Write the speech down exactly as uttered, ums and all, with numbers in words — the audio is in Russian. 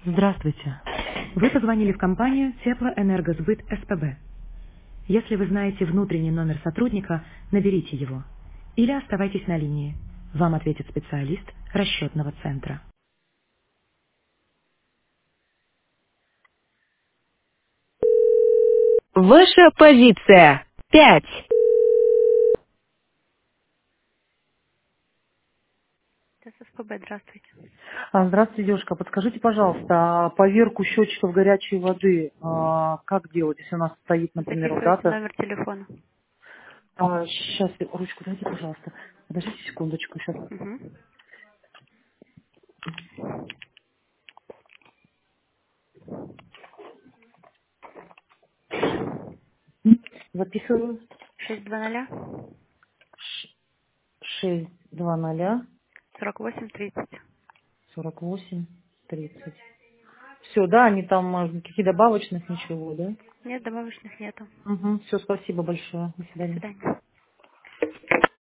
Здравствуйте. Вы позвонили в компанию Теплоэнергосбыт СПБ. Если вы знаете внутренний номер сотрудника, наберите его. Или оставайтесь на линии. Вам ответит специалист расчетного центра. Ваша позиция. Пять. ССПБ, здравствуйте. А, Здравствуйте, девушка. Подскажите, пожалуйста, а поверку счетчиков горячей воды а, как делать, если у нас стоит, например, вот Записывайте дата? номер телефона. Сейчас, ручку дайте, пожалуйста. Подождите секундочку сейчас. Угу. Записываю. шесть два ноль Шесть два ноль сорок восемь тридцать. сорок восемь тридцать. Все, да, они там, может, никаких добавочных, ничего, да? Нет, добавочных нету. Угу. Все, спасибо большое. До До свидания. свидания.